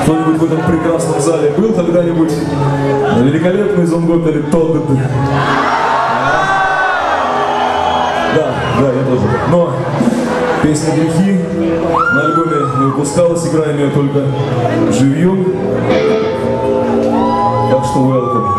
Кто-нибудь в этом прекрасном зале был когда-нибудь на великолепный Зонгот или Тодд? Да, я тоже. Но песня «Грехи» на альбоме не выпускалась, играем ее только живьем. Так что welcome.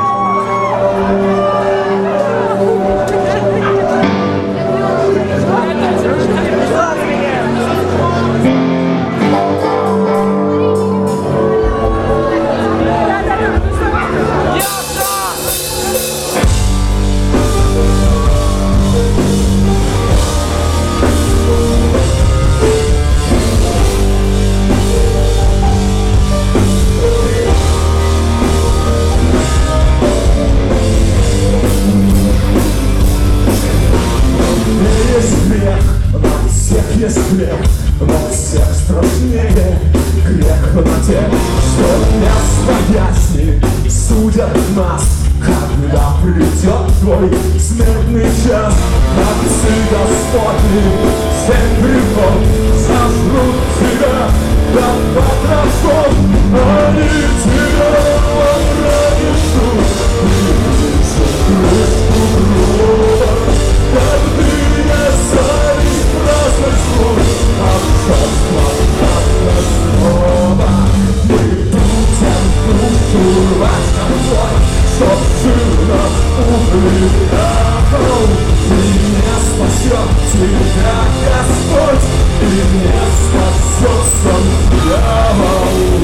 Есть грех, но всех страшнее грех на тех, что вместо ясни судят нас. Когда придет твой смертный час, отцы Господни, семь грехов сожрут тебя до потрошков. Они тебя во мраке ждут, и вижу крышку гроба, как ты не садись праздновать свой обжорство от снова. Мы будем душу рвать концой, чтоб жил нас углядел. И не спасет тебя Господь, и не спасет сам дьявол.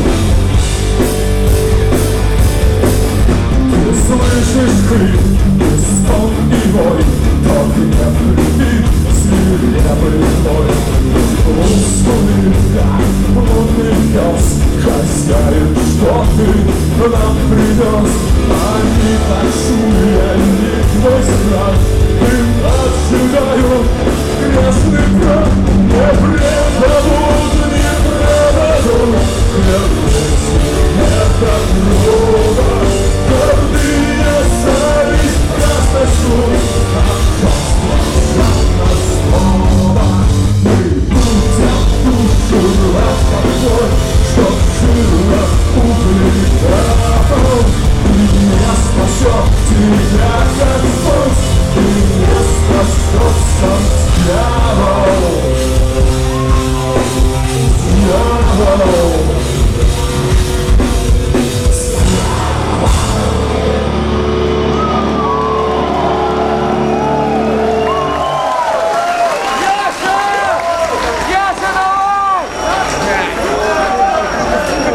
Ты слышишь крик, и стон, и вой, тот гнев любви, свирепый бой. Лунный вдаль, лунный пес, хозяин, что ты нам принес, а не большую